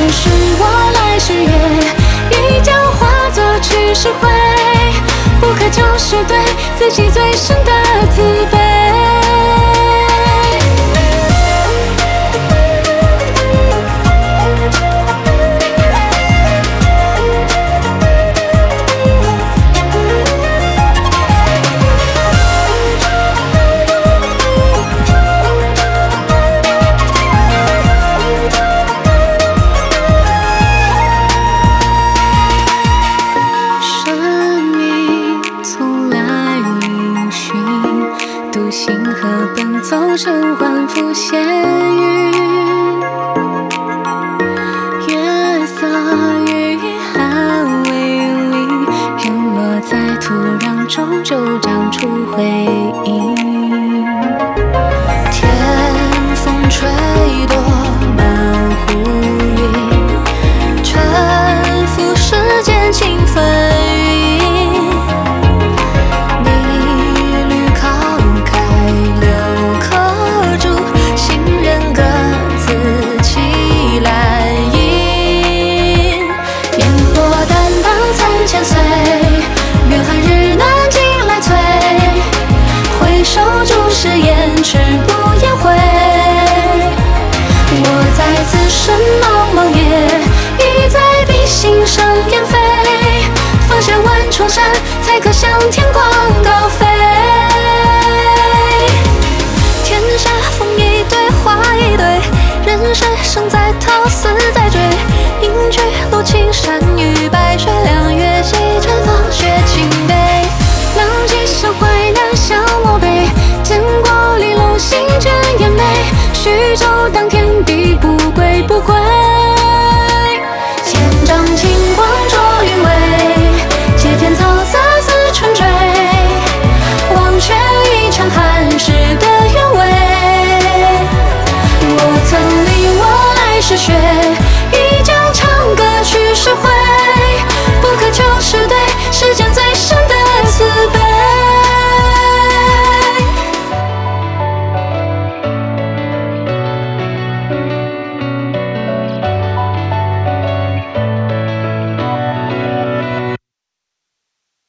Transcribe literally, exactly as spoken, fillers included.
这是我来时约，一将化作去时回，不可就是对自己最深的慈悲。独行河奔走，尘寰浮现于月色与寒微离，人落在土壤中，就长出回忆。天风吹落满湖云，沉浮世间情纷纭。千岁，愿寒日暖尽来催，回首注视言迟不言悔。我在此生茫茫夜，已在笔心上烟飞，放下万重山，才可向天光高飞。天下风一堆，花一堆，人世生在逃，死在追。应去路青山与白水，两月西沉风雪清悲。浪迹山淮难消墨碑，见过离楼行卷烟眉。虚舟当天地，不归不归。千丈清光浊云微，借片草色似春追。忘却一场寒士的原委，我曾离我来时学。